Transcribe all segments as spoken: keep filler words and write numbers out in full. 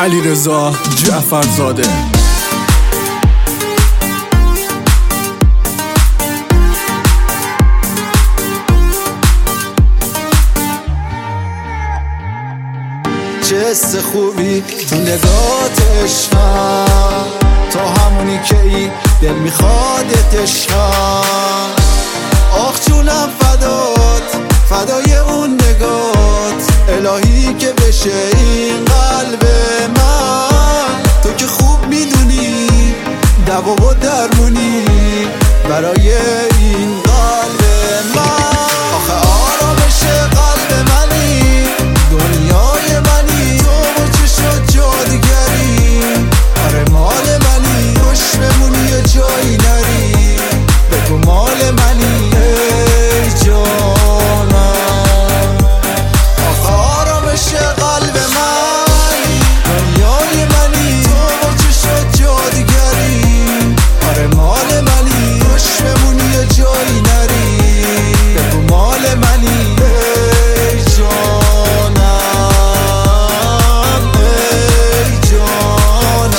علیرضا جعفرزاده. چه حس خوبی تو نگات عشقم، تو همونی که ای دل میخوادت عشقم. آخ جونم فدات، فدای اون نگات، الهی که بشه این قلب من. تو که خوب میدونی دوا و درمونی برای این قلب من. آخه آرامش قلب منی، دنیای منی، تو و چشات جادگری. آره مال منی، خوش بمونی یه جایی نری، بگو مال منی ای جانم. آخه آرامش قلب منی، دنیای منی، تو و چشات جادگری. آره مال منی، خوش بمونی یه جایی نری، بگو مال منی ای جانم ای جانم.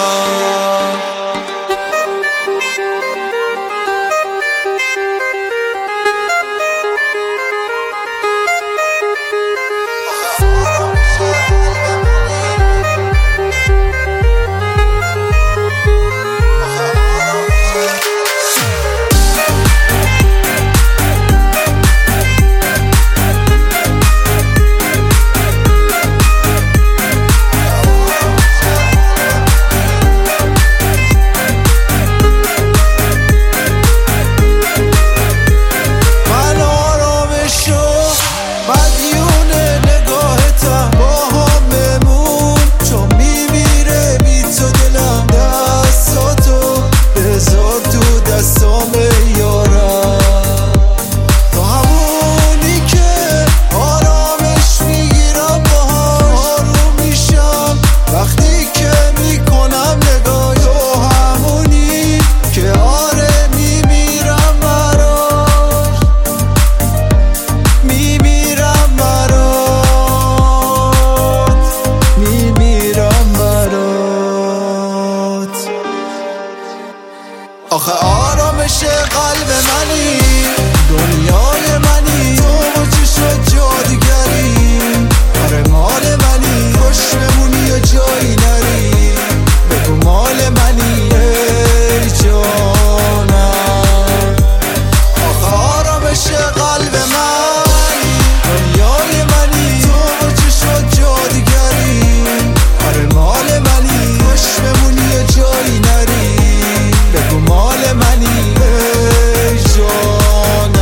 آخه آرامش قلب منی، دنیای منی، تو و چشات جادگری. آره مال منی، خوش بمونی یه جایی نری، بگو مال منی ای جانم. آخه آرامش قلب منی، دنیای منی، تو و چشات جادگری. آره مال منی، خوش بمونی یه جایی نری، بگو مال منی ای جانم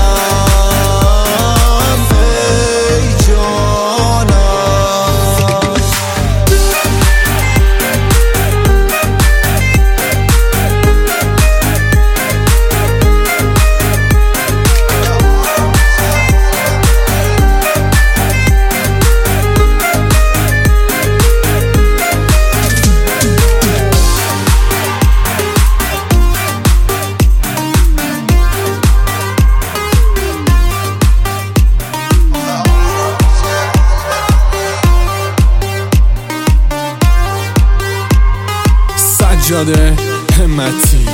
ای جانم. سجاده همتی.